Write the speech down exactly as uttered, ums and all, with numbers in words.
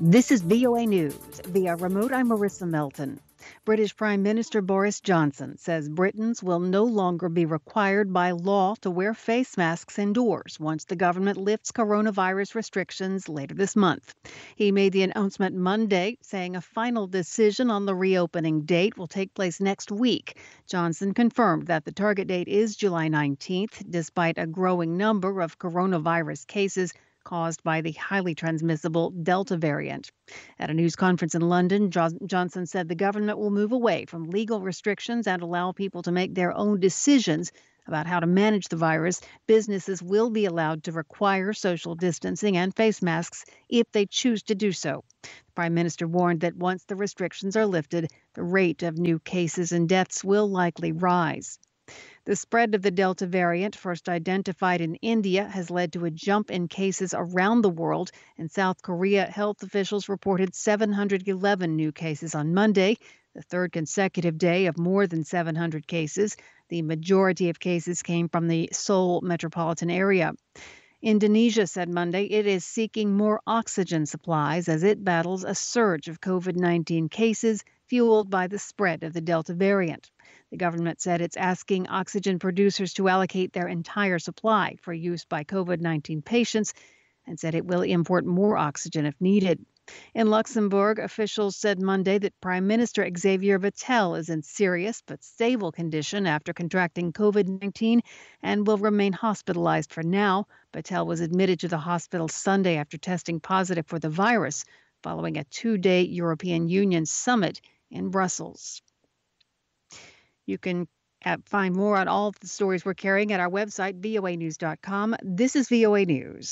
This is V O A News. Via remote, I'm Marissa Melton. British Prime Minister Boris Johnson says Britons will no longer be required by law to wear face masks indoors once the government lifts coronavirus restrictions later this month. He made the announcement Monday, saying a final decision on the reopening date will take place next week. Johnson confirmed that the target date is July nineteenth, despite a growing number of coronavirus cases caused by the highly transmissible Delta variant. At a news conference in London, jo- Johnson said the government will move away from legal restrictions and allow people to make their own decisions about how to manage the virus. Businesses will be allowed to require social distancing and face masks if they choose to do so. The Prime Minister warned that once the restrictions are lifted, the rate of new cases and deaths will likely rise. The spread of the Delta variant, first identified in India, has led to a jump in cases around the world. In South Korea, health officials reported seven hundred eleven new cases on Monday, the third consecutive day of more than seven hundred cases. The majority of cases came from the Seoul metropolitan area. Indonesia said Monday it is seeking more oxygen supplies as it battles a surge of COVID nineteen cases fueled by the spread of the Delta variant. The government said it's asking oxygen producers to allocate their entire supply for use by COVID nineteen patients and said it will import more oxygen if needed. In Luxembourg, officials said Monday that Prime Minister Xavier Bettel is in serious but stable condition after contracting COVID nineteen and will remain hospitalized for now. Bettel was admitted to the hospital Sunday after testing positive for the virus following a two-day European Union summit in Brussels. You can find more on all the stories we're carrying at our website, V O A news dot com. This is V O A News.